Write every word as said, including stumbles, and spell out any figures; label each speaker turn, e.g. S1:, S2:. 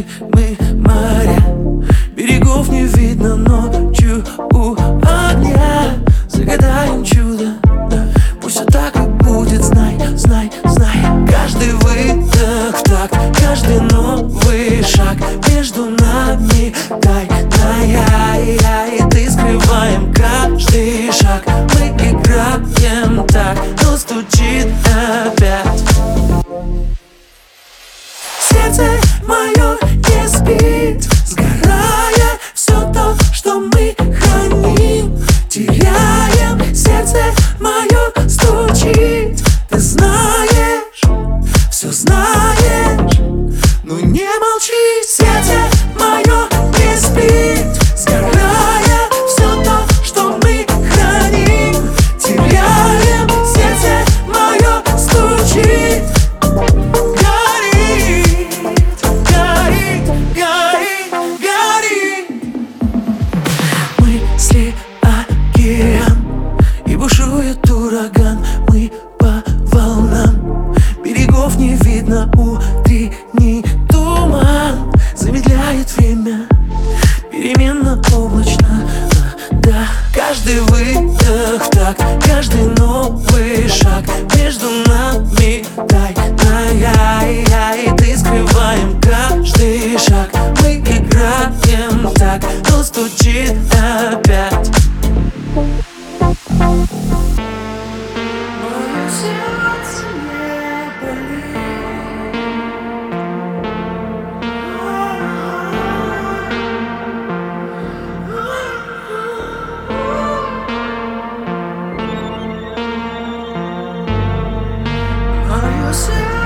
S1: мы, мы море. Берегов не видно ночью у огня. Загадаем чудо, пусть все так и будет. Знай, знай, знай. Каждый выдох в такт, каждый новый шаг между нами тайная. И ты скрываем каждый шаг. Мы играем так, но стучит опять. Сердце мое не спит, сгорая все то, что мы храним. Теряем, сердце мое стучит. Ты знаешь, все знаешь, но не молчи. Сердце мое не спит, сгорая все то, что мы храним. Теряем, сердце мое стучит. Мысли океан, и бушует ураган. Мы по волнам, берегов не видно, утренний туман замедляет время, переменно облачно, да. Каждый выдох так, каждый новый шаг между нами тайная. И ты скрываем каждый шаг. Мы играем так, но стучит опять. Мое сердце не болит. Мое сердце